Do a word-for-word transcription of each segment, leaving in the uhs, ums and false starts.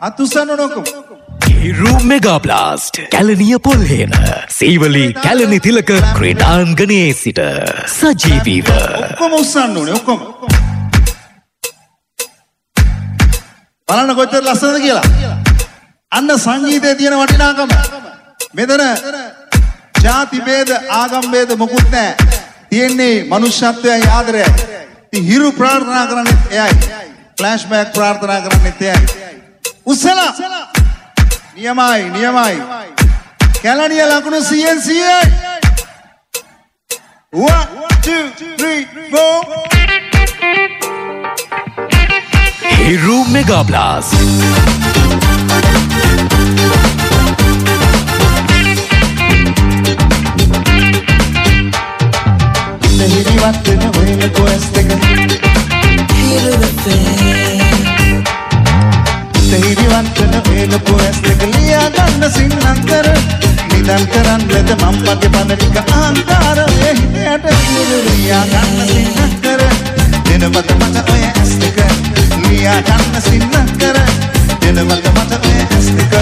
අතුසන්නනොකු Hiru mega blast Kelaniya Polhena Seevali Kelani Thilaka ක්‍රීඩාංගණයේ සිට සජීවීව ඔක්කොම උස්සන්න ඕනේ ඔක්කොම බලන්න කොච්චර ලස්සනද කියලා අන්න සංගීතයේ තියෙන වටිනාකම මෙතන ජාති ભેද ආගම් ભેද මොකුත් නැහැ තියෙන්නේ මනුෂ්‍යත්වයයි ආදරයයි ඉතින් හිරු ප්‍රාර්ථනා කරන්නේ එයයි ෆ්ලෑෂ් බෑක් ප්‍රාර්ථනා කරන්නේ එයයි උස්සලා නියමයි නියමයි කැලණිය ලකුණු සියෙන් සියයි one two three four Hiru mega blast හිරිවත් වෙන වෙන කොස් දෙක හිරුවත් හිරිවත් වෙන වෙන කොස් දෙක ලියා ගන්න සින්නන්තර නිදන් කරන් ලෙද මම් පගේ පදනික අහංකාර මේ හිතයට ලියා ගන්න සින්නන්තර දෙනවත මත ඔය ඇස් දෙක ලියා ගන්න සින්නන්තර දෙනවත මත ඔය ඇස් දෙක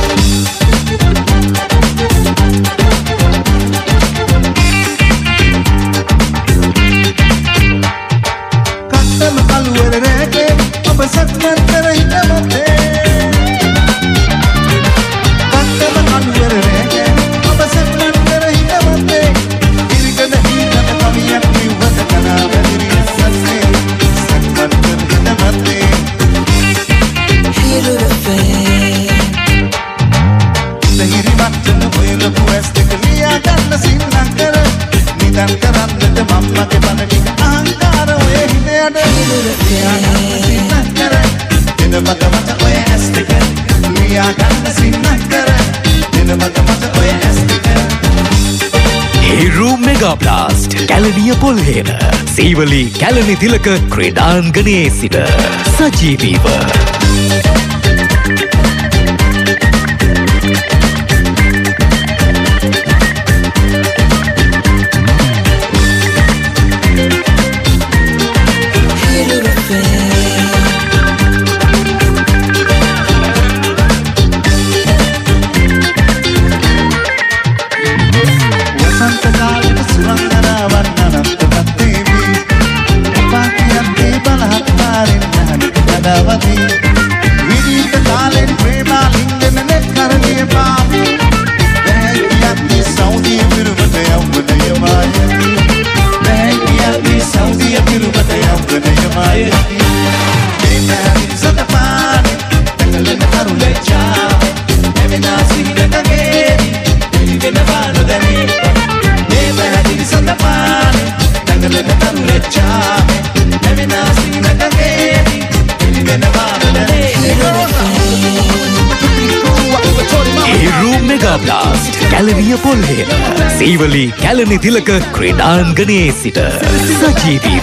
හිරු මෙගා බ්ලාස්ට් කැලණිය පොල්හේන සීවලි කැලණි තිලක ක්‍රීඩාංගණයේ සිට සජීවීව කැලණිය පොල්හේන සීවලි කැලණි තිලක ක්‍රීඩාංගණයේ සිට සජීවීව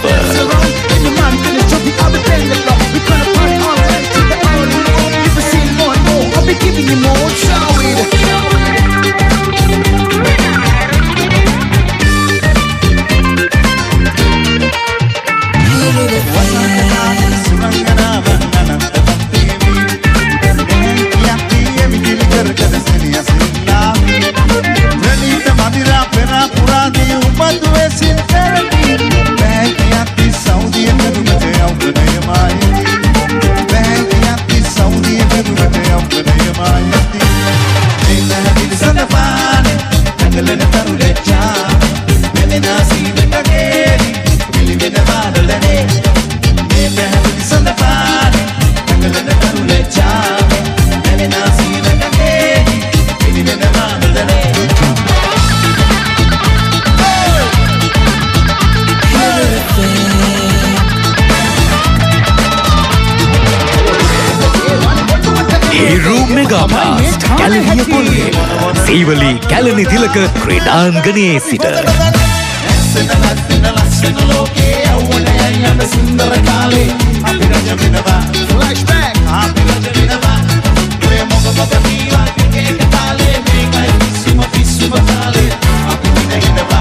කැලණිය පොල්හේන සීවලි කැලණි තිලක ක්‍රීඩාංගණයේ සිට Flashback